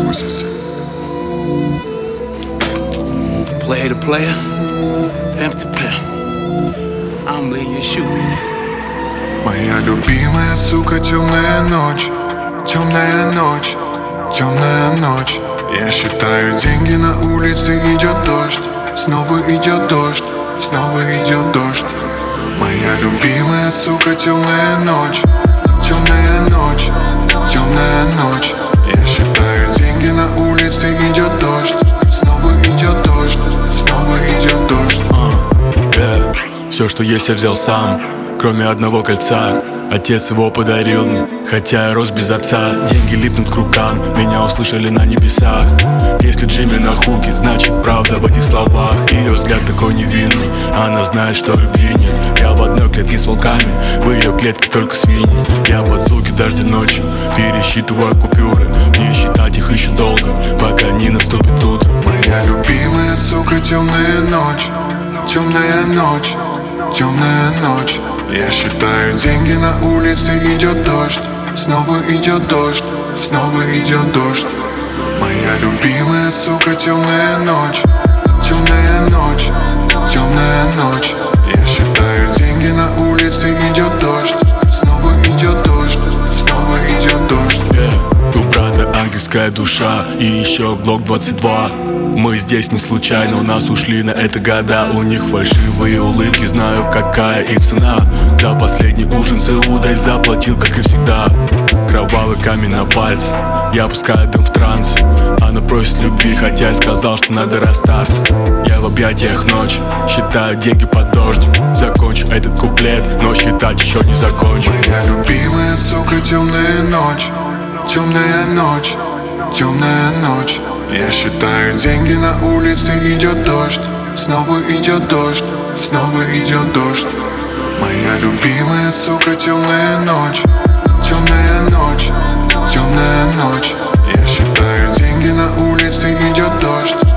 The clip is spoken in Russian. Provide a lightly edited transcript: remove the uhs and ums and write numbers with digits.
80. Player to player, empty pair. I'm leaving your shoe. Моя любимая, сука, темная ночь. Темная ночь, темная ночь. Я считаю деньги на улице, идет дождь. Снова идет дождь, снова идет дождь. Моя любимая, сука, темная ночь. Темная ночь, темная ночь. Я считаю деньги на улице, идет дождь. Снова идет дождь, снова идет дождь. Все, что есть, я взял сам, кроме одного кольца. Отец его подарил мне, хотя я рос без отца. Деньги липнут к рукам, меня услышали на небесах. Если Джимми на хуке, значит правда в этих словах. Ее взгляд такой невинный, она знает, что любви нет. Я в одной клетке с волками, в ее клетке только свиньи. Я под звуки дождя ночью пересчитываю купюры. Мне считать их еще долго, пока не наступит утро. Моя любимая, сука, темная ночь. Темная ночь, темная ночь. Я считаю деньги на улице, идет дождь. Снова идет дождь, снова идет дождь. Моя любимая, сука, темная ночь. Темная ночь, темная ночь. Я считаю деньги на улице, идет дождь. Снова идет дождь, снова идет дождь. У брата ангельская душа и еще Глок 22. Мы здесь не случайно, у нас ушли на это года. У них фальшивые улыбки, знаю, какая их цена. За последний ужин с Иудой заплатил, как и всегда. Кровавый камень на пальце, я пускаю дым в транс. Она просит любви, хотя я сказал, что надо расстаться. Я в объятиях ночь, считаю деньги под дождь. Закончу этот куплет, но считать еще не закончу. Моя любимая, сука, темная ночь. Темная ночь, темная ночь. Я считаю деньги на улице, идет дождь. Снова идет дождь, снова идет дождь. Моя любимая, сука, темная ночь. Темная ночь, темная ночь. Я считаю деньги на улице, идет дождь.